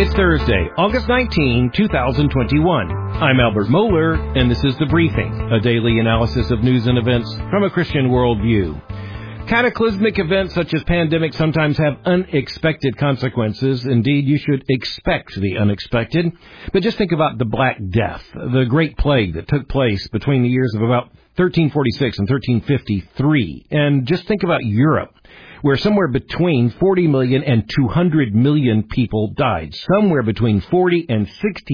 It's Thursday, August 19, 2021. I'm Albert Moeller, and this is The Briefing, a daily analysis of news and events from a Christian worldview. Cataclysmic events such as pandemics sometimes have unexpected consequences. Indeed, you should expect the unexpected. But just think about the Black Death, the Great Plague that took place between the years of about 1346 and 1353. And just think about Europe, where somewhere between 40 million and 200 million people died. Somewhere between 40 and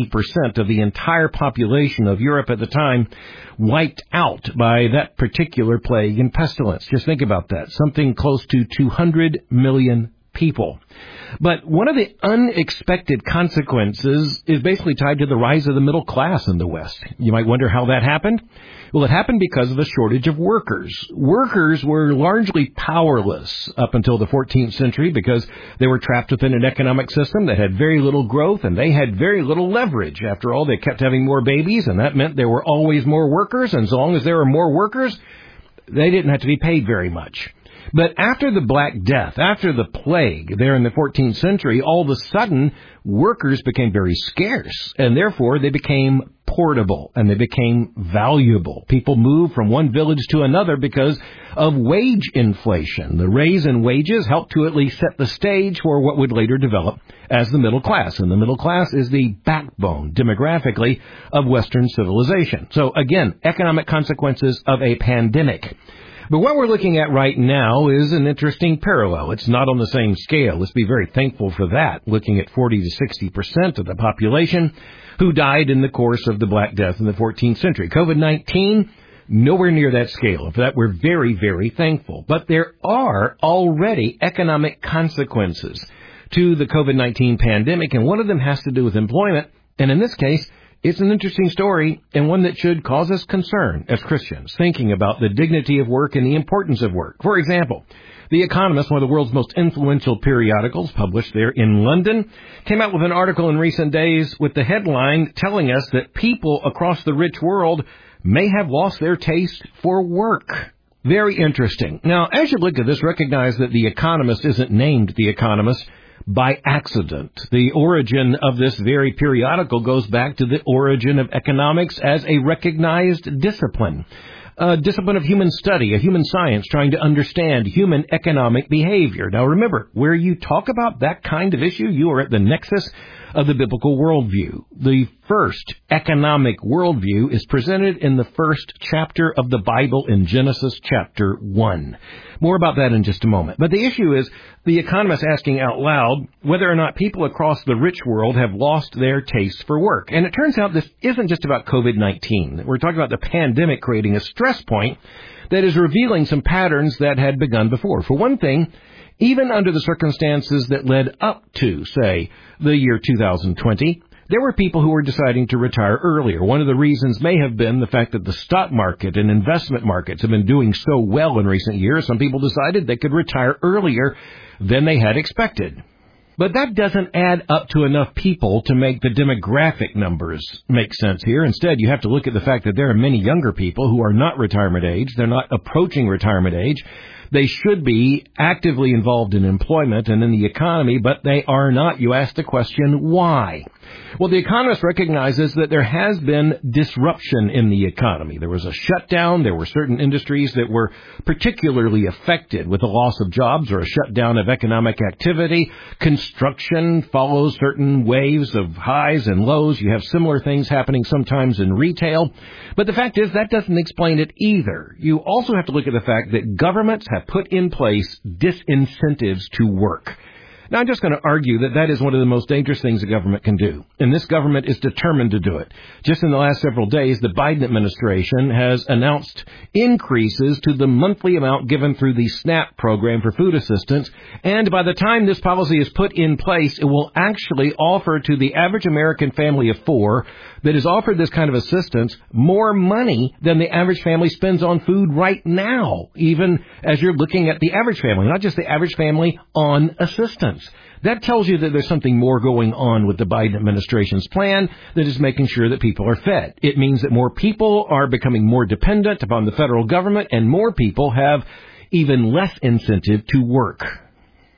60% of the entire population of Europe at the time wiped out by that particular plague and pestilence. Just think about that. Something close to 200 million people. But one of the unexpected consequences is basically tied to the rise of the middle class in the West. You might wonder how that happened. Well, it happened because of the shortage of workers. Workers were largely powerless up until the 14th century because they were trapped within an economic system that had very little growth and they had very little leverage. After all, they kept having more babies, and that meant there were always more workers, and so long as there were more workers, they didn't have to be paid very much. But after the Black Death, after the plague there in the 14th century, all of a sudden, workers became very scarce, and therefore they became portable, and they became valuable. People moved from one village to another because of wage inflation. The raise in wages helped to at least set the stage for what would later develop as the middle class. And the middle class is the backbone, demographically, of Western civilization. So again, economic consequences of a pandemic. But what we're looking at right now is an interesting parallel. It's not on the same scale. Let's be very thankful for that, looking at 40 to 60% of the population who died in the course of the Black Death in the 14th century. COVID-19, nowhere near that scale. For that, we're very, very thankful. But there are already economic consequences to the COVID-19 pandemic, and one of them has to do with employment. And in this case, it's an interesting story and one that should cause us concern as Christians, thinking about the dignity of work and the importance of work. For example, The Economist, one of the world's most influential periodicals, published there in London, came out with an article in recent days with the headline telling us that people across the rich world may have lost their taste for work. Very interesting. Now, as you look at this, recognize that The Economist isn't named The Economist by accident. The origin of this very periodical goes back to the origin of economics as a recognized discipline. A discipline of human study, a human science trying to understand human economic behavior. Now remember, where you talk about that kind of issue, you are at the nexus of the biblical worldview. The first economic worldview is presented in the first chapter of the Bible in Genesis chapter 1. More about that in just a moment. But the issue is The Economist asking out loud whether or not people across the rich world have lost their taste for work. And it turns out this isn't just about COVID-19. We're talking about the pandemic creating a stress point that is revealing some patterns that had begun before. For one thing, even under the circumstances that led up to, say, the year 2020, there were people who were deciding to retire earlier. One of the reasons may have been the fact that the stock market and investment markets have been doing so well in recent years. Some people decided they could retire earlier than they had expected. But that doesn't add up to enough people to make the demographic numbers make sense here. Instead, you have to look at the fact that there are many younger people who are not retirement age. They're not approaching retirement age. They should be actively involved in employment and in the economy, but they are not. You ask the question, why? Well, The Economist recognizes that there has been disruption in the economy. There was a shutdown. There were certain industries that were particularly affected with the loss of jobs or a shutdown of economic activity. Construction follows certain waves of highs and lows. You have similar things happening sometimes in retail. But the fact is that doesn't explain it either. You also have to look at the fact that governments have put in place disincentives to work. Now, I'm just going to argue that that is one of the most dangerous things a government can do. And this government is determined to do it. Just in the last several days, the Biden administration has announced increases to the monthly amount given through the SNAP program for food assistance. And by the time this policy is put in place, it will actually offer to the average American family of four that is offered this kind of assistance more money than the average family spends on food right now, even as you're looking at the average family, not just the average family on assistance. That tells you that there's something more going on with the Biden administration's plan that is making sure that people are fed. It means that more people are becoming more dependent upon the federal government and more people have even less incentive to work.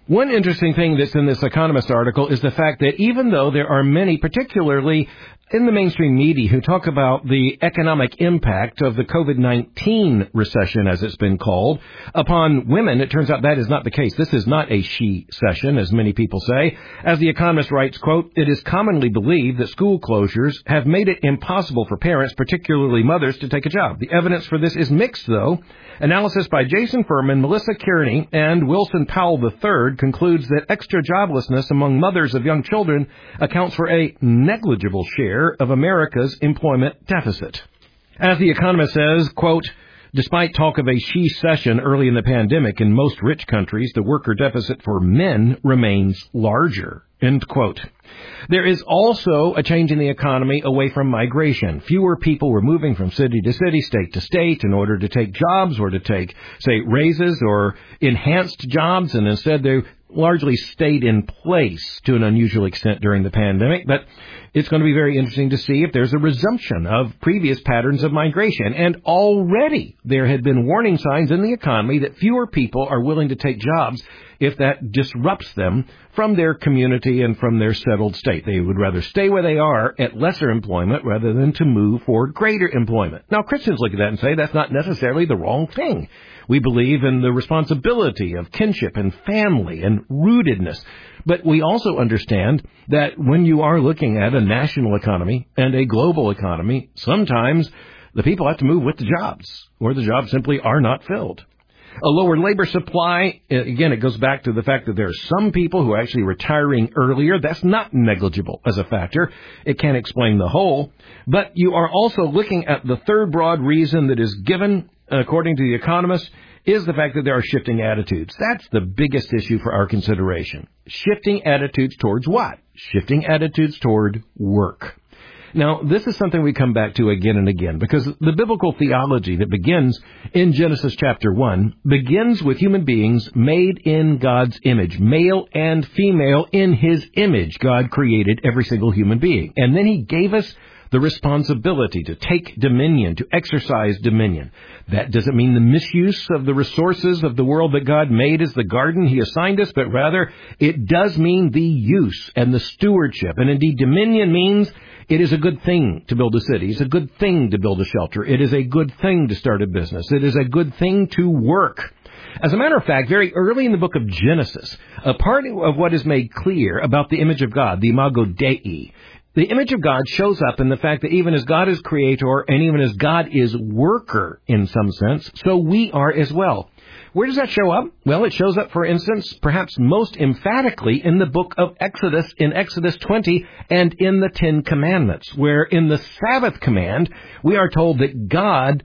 One interesting thing that's in this Economist article is the fact that even though there are many, particularly in the mainstream media, who talk about the economic impact of the COVID-19 recession, as it's been called, upon women, it turns out that is not the case. This is not a she-cession, as many people say. As the Economist writes, quote, "It is commonly believed that school closures have made it impossible for parents, particularly mothers, to take a job. The evidence for this is mixed, though. Analysis by Jason Furman, Melissa Kearney, and Wilson Powell III concludes that extra joblessness among mothers of young children accounts for a negligible share of America's employment deficit." As the Economist says, quote, "Despite talk of a she-cession early in the pandemic, in most rich countries, the worker deficit for men remains larger." End quote. There is also a change in the economy away from migration. Fewer people were moving from city to city, state to state, in order to take jobs or to take, say, raises or enhanced jobs, and instead they largely stayed in place to an unusual extent during the pandemic. But it's going to be very interesting to see if there's a resumption of previous patterns of migration. And already there had been warning signs in the economy that fewer people are willing to take jobs if that disrupts them from their community and from their settled state. They would rather stay where they are at lesser employment rather than to move for greater employment. Now, Christians look at that and say that's not necessarily the wrong thing. We believe in the responsibility of kinship and family and rootedness. But we also understand that when you are looking at a national economy and a global economy, sometimes the people have to move with the jobs, or the jobs simply are not filled. A lower labor supply, again, it goes back to the fact that there are some people who are actually retiring earlier. That's not negligible as a factor. It can't explain the whole. But you are also looking at the third broad reason that is given, according to The Economist, is the fact that there are shifting attitudes. That's the biggest issue for our consideration. Shifting attitudes towards what? Shifting attitudes toward work. Now, this is something we come back to again and again, because the biblical theology that begins in Genesis chapter 1 begins with human beings made in God's image, male and female in His image. God created every single human being. And then He gave us the responsibility to take dominion, to exercise dominion. That doesn't mean the misuse of the resources of the world that God made as the garden He assigned us, but rather it does mean the use and the stewardship. And indeed, dominion means it is a good thing to build a city. It's a good thing to build a shelter. It is a good thing to start a business. It is a good thing to work. As a matter of fact, very early in the book of Genesis, a part of what is made clear about the image of God, the imago Dei, the image of God shows up in the fact that even as God is creator and even as God is worker in some sense, so we are as well. Where does that show up? Well, it shows up, for instance, perhaps most emphatically in the book of Exodus, in Exodus 20 and in the Ten Commandments, where in the Sabbath command, we are told that God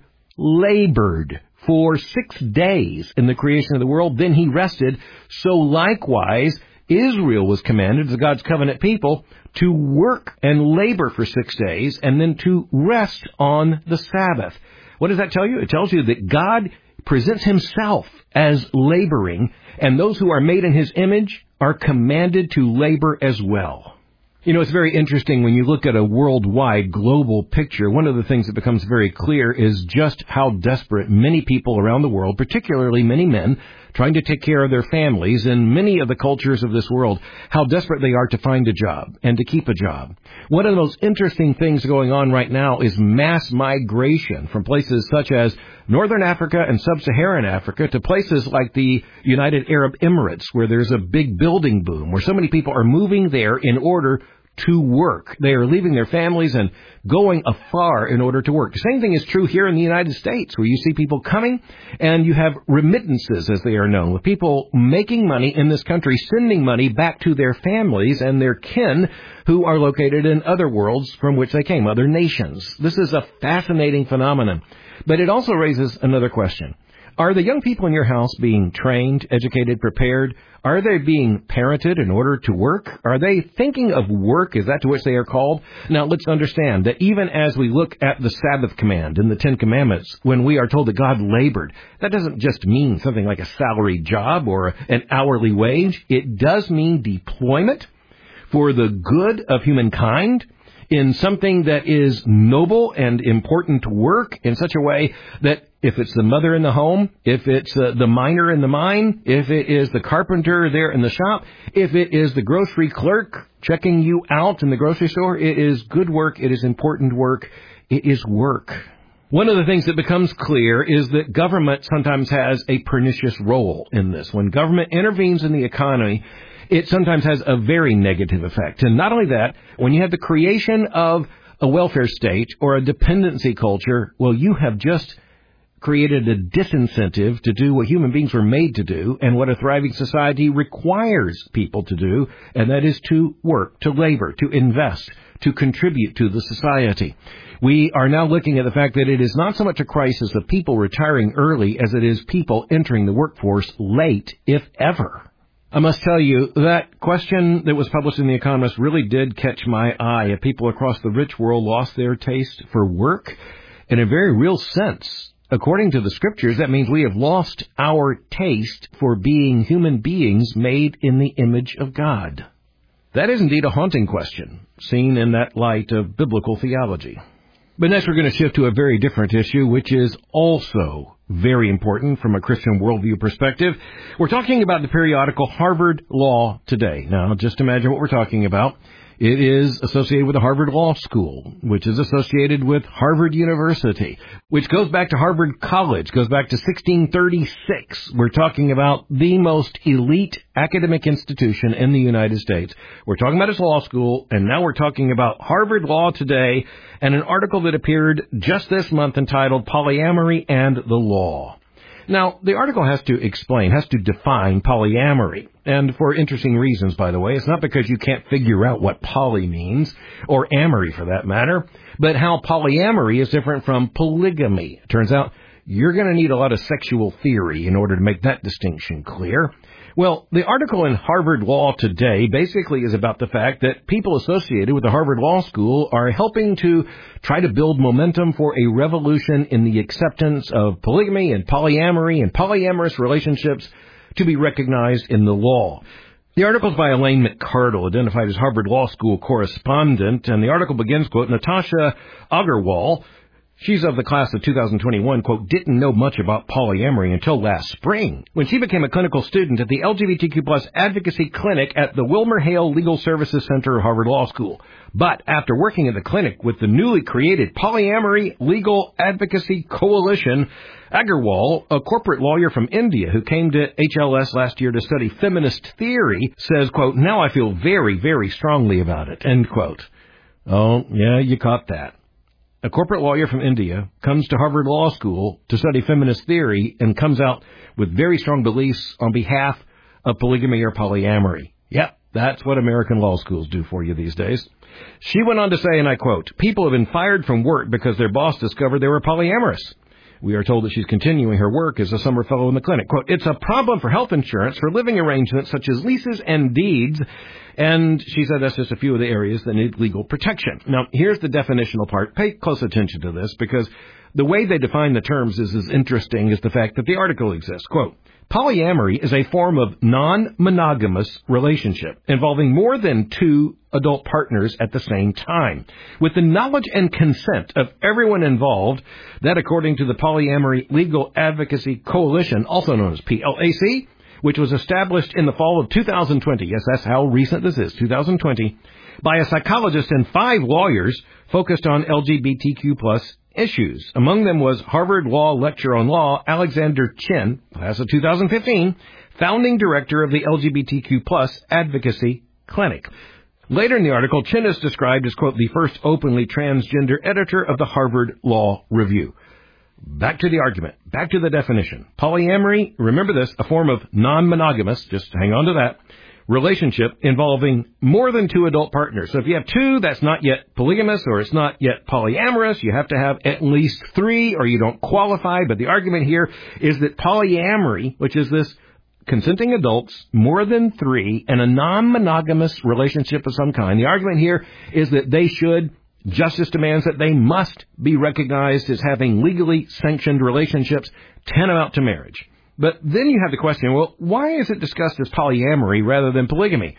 labored for 6 days in the creation of the world. Then He rested. So likewise, Israel was commanded, as God's covenant people, to work and labor for 6 days and then to rest on the Sabbath. What does that tell you? It tells you that God presents Himself as laboring, and those who are made in His image are commanded to labor as well. You know, it's very interesting when you look at a worldwide global picture. One of the things that becomes very clear is just how desperate many people around the world, particularly many men, trying to take care of their families in many of the cultures of this world, how desperate they are to find a job and to keep a job. One of the most interesting things going on right now is mass migration from places such as Northern Africa and Sub-Saharan Africa to places like the United Arab Emirates, where there's a big building boom, where so many people are moving there in order to work. They are leaving their families and going afar in order to work. The same thing is true here in the United States, where you see people coming and you have remittances, as they are known, with people making money in this country, sending money back to their families and their kin who are located in other worlds from which they came, other nations. This is a fascinating phenomenon. But it also raises another question. Are the young people in your house being trained, educated, prepared? Are they being parented in order to work? Are they thinking of work? Is that to which they are called? Now, let's understand that even as we look at the Sabbath command in the Ten Commandments, when we are told that God labored, that doesn't just mean something like a salaried job or an hourly wage. It does mean deployment for the good of humankind in something that is noble and important work in such a way that if it's the mother in the home, if it's the miner in the mine, if it is the carpenter there in the shop, if it is the grocery clerk checking you out in the grocery store, it is good work, it is important work, it is work. One of the things that becomes clear is that government sometimes has a pernicious role in this. When government intervenes in the economy, it sometimes has a very negative effect. And not only that, when you have the creation of a welfare state or a dependency culture, well, you have just created a disincentive to do what human beings were made to do and what a thriving society requires people to do, and that is to work, to labor, to invest, to contribute to the society. We are now looking at the fact that it is not so much a crisis of people retiring early as it is people entering the workforce late, if ever. I must tell you, that question that was published in The Economist really did catch my eye. If people across the rich world lost their taste for work, in a very real sense, according to the scriptures, that means we have lost our taste for being human beings made in the image of God. That is indeed a haunting question, seen in that light of biblical theology. But next we're going to shift to a very different issue, which is also very important from a Christian worldview perspective. We're talking about the periodical Harvard Law Today. Now, just imagine what we're talking about. It is associated with the Harvard Law School, which is associated with Harvard University, which goes back to Harvard College, goes back to 1636. We're talking about the most elite academic institution in the United States. We're talking about its law school, and now we're talking about Harvard Law Today and an article that appeared just this month entitled Polyamory and the Law. Now, the article has to define polyamory. And for interesting reasons, by the way. It's not because you can't figure out what poly means, or amory for that matter, but how polyamory is different from polygamy. It turns out you're going to need a lot of sexual theory in order to make that distinction clear. Well, the article in Harvard Law Today basically is about the fact that people associated with the Harvard Law School are helping to try to build momentum for a revolution in the acceptance of polygamy and polyamory and polyamorous relationships to be recognized in the law. The article is by Elaine McCardle, identified as Harvard Law School correspondent, and the article begins, quote, Natasha Agarwal, she's of the class of 2021, quote, didn't know much about polyamory until last spring, when she became a clinical student at the LGBTQ plus advocacy clinic at the WilmerHale Legal Services Center of Harvard Law School. But after working at the clinic with the newly created Polyamory Legal Advocacy Coalition, Agarwal, a corporate lawyer from India who came to HLS last year to study feminist theory, says, quote, now I feel very, very strongly about it, end quote. Oh, yeah, you caught that. A corporate lawyer from India comes to Harvard Law School to study feminist theory and comes out with very strong beliefs on behalf of polygamy or polyamory. Yep, that's what American law schools do for you these days. She went on to say, and I quote, people have been fired from work because their boss discovered they were polyamorous. We are told that she's continuing her work as a summer fellow in the clinic. Quote, it's a problem for health insurance, for living arrangements such as leases and deeds. And she said that's just a few of the areas that need legal protection. Now, here's the definitional part. Pay close attention to this because the way they define the terms is as interesting as the fact that the article exists. Quote, polyamory is a form of non-monogamous relationship involving more than two adult partners at the same time, with the knowledge and consent of everyone involved. That, according to the Polyamory Legal Advocacy Coalition, also known as PLAC, which was established in the fall of 2020. Yes, that's how recent this is, 2020, by a psychologist and 5 lawyers focused on LGBTQ plus issues. Among them was Harvard Law Lecturer on Law Alexander Chin, class of 2015, founding director of the LGBTQ plus Advocacy Clinic. Later in the article, Chin is described as, quote, the first openly transgender editor of the Harvard Law Review. Back to the argument. Back to the definition. Polyamory, remember this, a form of non-monogamous, just hang on to that, relationship involving more than 2 adult partners. So if you have 2, that's not yet polygamous or it's not yet polyamorous. You have to have at least 3 or you don't qualify. But the argument here is that polyamory, which is this consenting adults, more than 3, and a non-monogamous relationship of some kind, the argument here is that they should, justice demands that they must be recognized as having legally sanctioned relationships tantamount to marriage. But then you have the question, well, why is it discussed as polyamory rather than polygamy?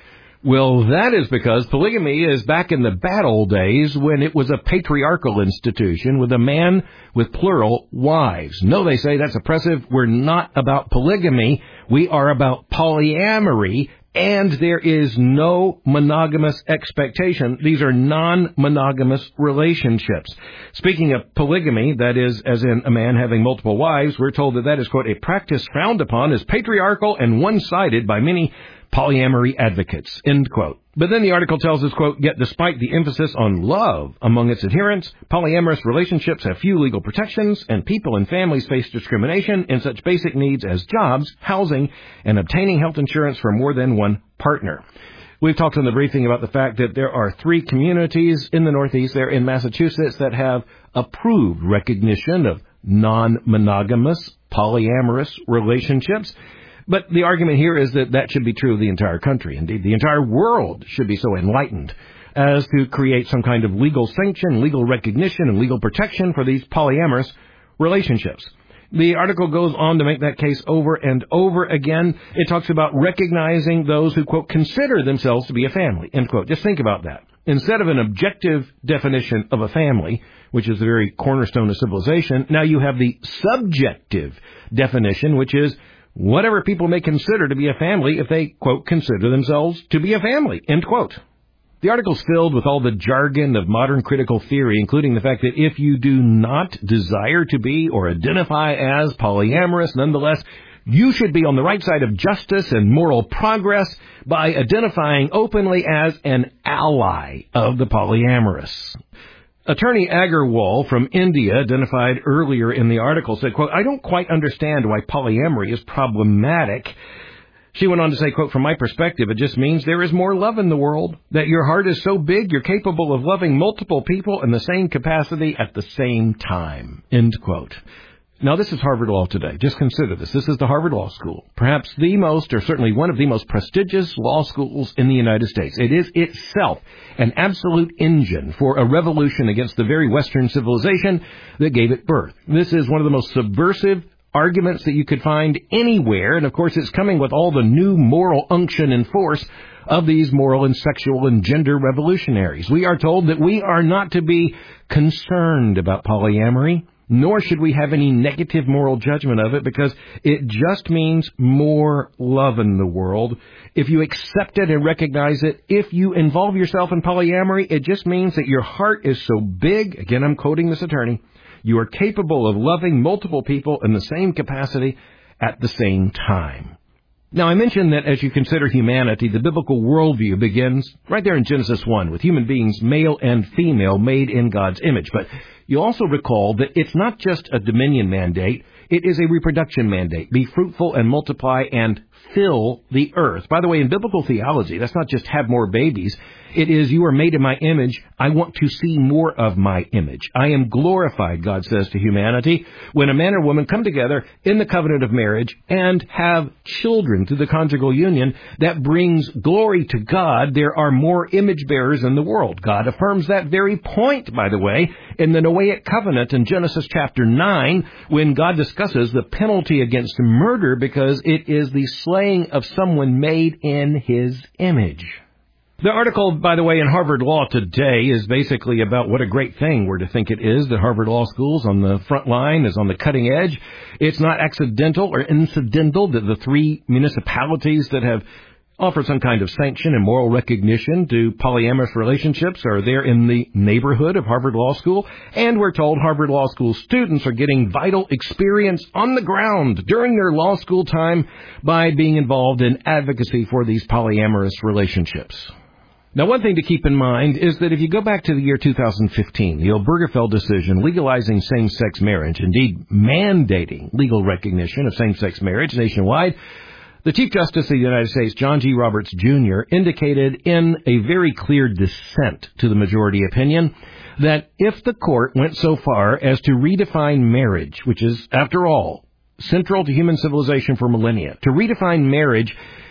Well, that is because polygamy is back in the bad old days when it was a patriarchal institution with a man with plural wives. No, they say that's oppressive. We're not about polygamy. We are about polyamory, and there is no monogamous expectation. These are non-monogamous relationships. Speaking of polygamy, that is, as in a man having multiple wives, we're told that is, quote, a practice frowned upon as patriarchal and one-sided by many polyamory advocates, end quote. But then the article tells us, quote, yet despite the emphasis on love among its adherents, polyamorous relationships have few legal protections, and people and families face discrimination in such basic needs as jobs, housing, and obtaining health insurance for more than one partner. We've talked in the briefing about the fact that there are 3 communities in the Northeast, there in Massachusetts, that have approved recognition of non-monogamous, polyamorous relationships. But the argument here is that should be true of the entire country. Indeed, the entire world should be so enlightened as to create some kind of legal sanction, legal recognition, and legal protection for these polyamorous relationships. The article goes on to make that case over and over again. It talks about recognizing those who, quote, consider themselves to be a family, end quote. Just think about that. Instead of an objective definition of a family, which is the very cornerstone of civilization, now you have the subjective definition, which is whatever people may consider to be a family if they, quote, consider themselves to be a family, end quote. The article's filled with all the jargon of modern critical theory, including the fact that if you do not desire to be or identify as polyamorous, nonetheless, you should be on the right side of justice and moral progress by identifying openly as an ally of the polyamorous. Attorney Agarwal from India, identified earlier in the article, said, quote, I don't quite understand why polyamory is problematic. She went on to say, quote, from my perspective, it just means there is more love in the world, that your heart is so big you're capable of loving multiple people in the same capacity at the same time, end quote. Now, this is Harvard Law Today. Just consider this. This is the Harvard Law School, perhaps the most, or certainly one of the most prestigious law schools in the United States. It is itself an absolute engine for a revolution against the very Western civilization that gave it birth. This is one of the most subversive arguments that you could find anywhere, and of course it's coming with all the new moral unction and force of these moral and sexual and gender revolutionaries. We are told that we are not to be concerned about polyamory, nor should we have any negative moral judgment of it, because it just means more love in the world. If you accept it and recognize it, if you involve yourself in polyamory, it just means that your heart is so big, again I'm quoting this attorney, you are capable of loving multiple people in the same capacity at the same time. Now, I mentioned that as you consider humanity, the biblical worldview begins right there in Genesis 1 with human beings, male and female, made in God's image. But you also recall that it's not just a dominion mandate, it is a reproduction mandate. Be fruitful and multiply and fill the earth. By the way, in biblical theology, that's not just have more babies. It is, you are made in my image. I want to see more of my image. I am glorified, God says to humanity, when a man or woman come together in the covenant of marriage and have children through the conjugal union. That brings glory to God. There are more image bearers in the world. God affirms that very point, by the way, in the Noahic covenant in Genesis chapter 9, when God discusses the penalty against murder because it is the slaying of someone made in his image. The article, by the way, in Harvard Law Today is basically about what a great thing we're to think it is that Harvard Law School's on the front line, is on the cutting edge. It's not accidental or incidental that the 3 municipalities that have offered some kind of sanction and moral recognition to polyamorous relationships are there in the neighborhood of Harvard Law School. And we're told Harvard Law School students are getting vital experience on the ground during their law school time by being involved in advocacy for these polyamorous relationships. Now, one thing to keep in mind is that if you go back to the year 2015, the Obergefell decision legalizing same-sex marriage, indeed mandating legal recognition of same-sex marriage nationwide, the Chief Justice of the United States, John G. Roberts, Jr., indicated in a very clear dissent to the majority opinion that if the court went so far as to redefine marriage, which is, after all, central to human civilization for millennia, to redefine marriage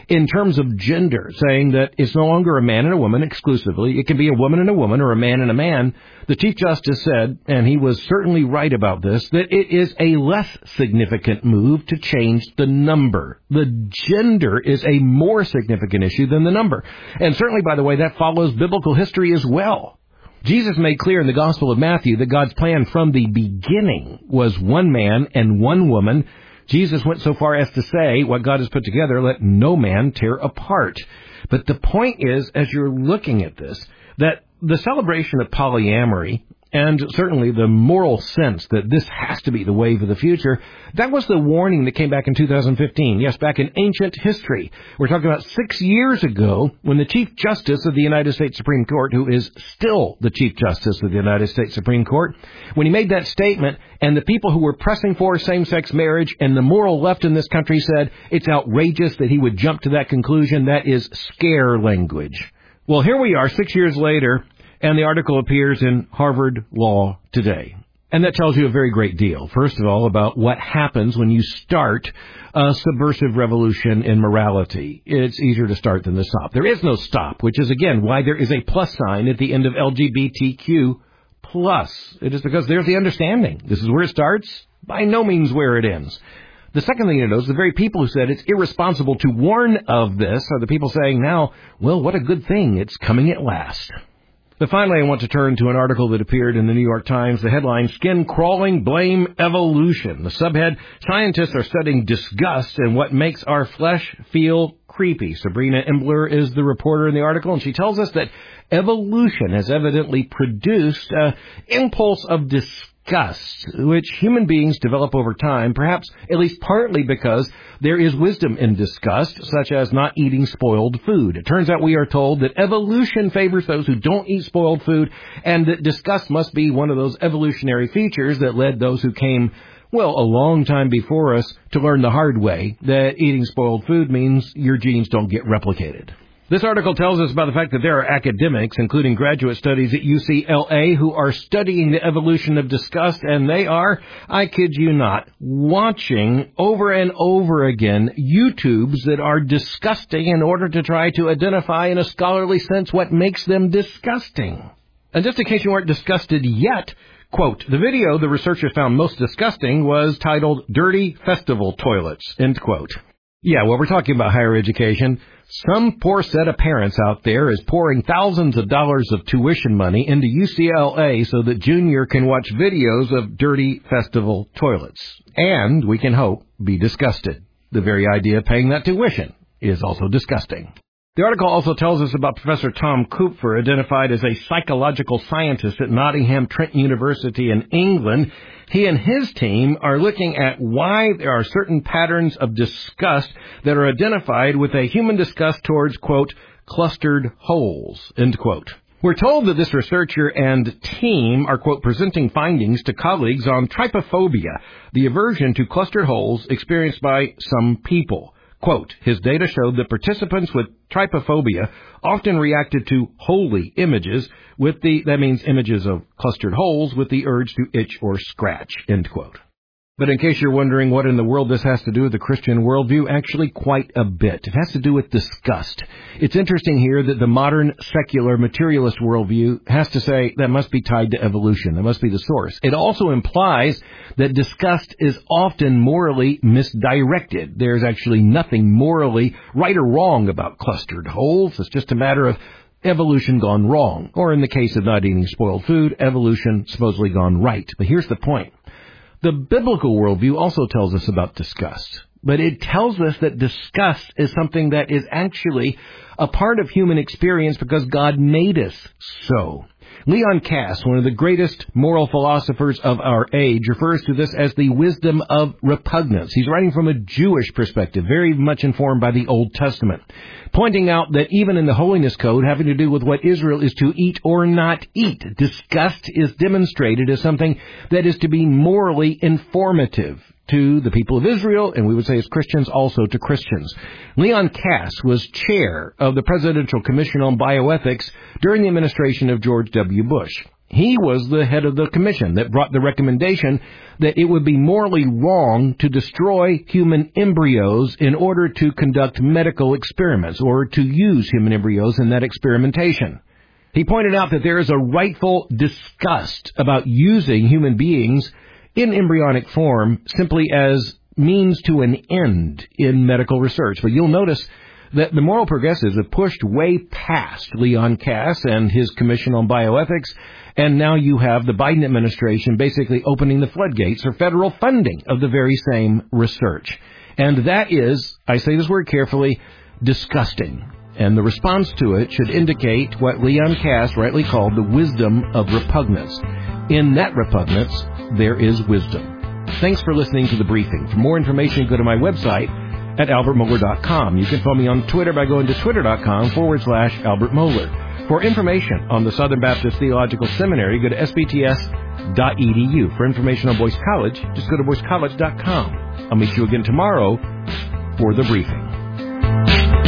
in terms of gender, saying that it's no longer a man and a woman exclusively. It can be a woman and a woman or a man and a man. The Chief Justice said, and he was certainly right about this, that it is a less significant move to change the number. The gender is a more significant issue than the number. And certainly, by the way, that follows biblical history as well. Jesus made clear in the Gospel of Matthew that God's plan from the beginning was one man and one woman. Jesus went so far as to say, what God has put together, let no man tear apart. But the point is, as you're looking at this, that the celebration of polyamory, and certainly the moral sense that this has to be the wave of the future, that was the warning that came back in 2015. Yes, back in ancient history. We're talking about 6 years ago when the Chief Justice of the United States Supreme Court, who is still the Chief Justice of the United States Supreme Court, when he made that statement, and the people who were pressing for same-sex marriage and the moral left in this country said it's outrageous that he would jump to that conclusion. That is scare language. Well, here we are 6 years later, and the article appears in Harvard Law Today. And that tells you a very great deal. First of all, about what happens when you start a subversive revolution in morality. It's easier to start than to stop. There is no stop, which is, again, why there is a plus sign at the end of LGBTQ+. It is because there's the understanding. This is where it starts, by no means where it ends. The second thing to note is the very people who said it's irresponsible to warn of this are the people saying now, well, what a good thing, it's coming at last. But finally, I want to turn to an article that appeared in the New York Times. The headline, Skin Crawling, Blame Evolution. The subhead, Scientists are studying disgust and what makes our flesh feel creepy. Sabrina Embler is the reporter in the article, and she tells us that evolution has evidently produced an impulse of disgust, which human beings develop over time, perhaps at least partly because there is wisdom in disgust, such as not eating spoiled food. It turns out we are told that evolution favors those who don't eat spoiled food, and that disgust must be one of those evolutionary features that led those who came, well, a long time before us to learn the hard way that eating spoiled food means your genes don't get replicated. This article tells us about the fact that there are academics, including graduate studies at UCLA, who are studying the evolution of disgust, and they are, I kid you not, watching over and over again YouTubes that are disgusting in order to try to identify in a scholarly sense what makes them disgusting. And just in case you aren't disgusted yet, quote, the video the researchers found most disgusting was titled Dirty Festival Toilets, end quote. Yeah, well, we're talking about higher education. Some poor set of parents out there is pouring thousands of dollars of tuition money into UCLA so that Junior can watch videos of dirty festival toilets. And, we can hope, be disgusted. The very idea of paying that tuition is also disgusting. The article also tells us about Professor Tom Kupfer, identified as a psychological scientist at Nottingham Trent University in England. He and his team are looking at why there are certain patterns of disgust that are identified with a human disgust towards, quote, clustered holes, end quote. We're told that this researcher and team are, quote, presenting findings to colleagues on trypophobia, the aversion to clustered holes experienced by some people. Quote, his data showed that participants with trypophobia often reacted to holy images that means images of clustered holes with the urge to itch or scratch, end quote. But in case you're wondering what in the world this has to do with the Christian worldview, actually quite a bit. It has to do with disgust. It's interesting here that the modern secular materialist worldview has to say that must be tied to evolution. That must be the source. It also implies that disgust is often morally misdirected. There's actually nothing morally right or wrong about clustered holes. It's just a matter of evolution gone wrong. Or in the case of not eating spoiled food, evolution supposedly gone right. But here's the point. The biblical worldview also tells us about disgust, but it tells us that disgust is something that is actually a part of human experience because God made us so. Leon Kass, one of the greatest moral philosophers of our age, refers to this as the wisdom of repugnance. He's writing from a Jewish perspective, very much informed by the Old Testament, pointing out that even in the Holiness Code, having to do with what Israel is to eat or not eat, disgust is demonstrated as something that is to be morally informative to the people of Israel, and we would say as Christians also to Christians. Leon Kass was chair of the Presidential Commission on Bioethics during the administration of George W. Bush. He was the head of the commission that brought the recommendation that it would be morally wrong to destroy human embryos in order to conduct medical experiments or to use human embryos in that experimentation. He pointed out that there is a rightful disgust about using human beings in embryonic form simply as means to an end in medical research. But you'll notice that the moral progressives have pushed way past Leon Kass and his Commission on Bioethics, and now you have the Biden administration basically opening the floodgates for federal funding of the very same research. And that is, I say this word carefully, disgusting. And the response to it should indicate what Leon Kass rightly called the wisdom of repugnance. In that repugnance, there is wisdom. Thanks for listening to The Briefing. For more information, go to my website at albertmohler.com. You can follow me on Twitter by going to twitter.com/Albert Mohler. For information on the Southern Baptist Theological Seminary, go to sbts.edu. For information on Boyce College, just go to boycecollege.com. I'll meet you again tomorrow for The Briefing.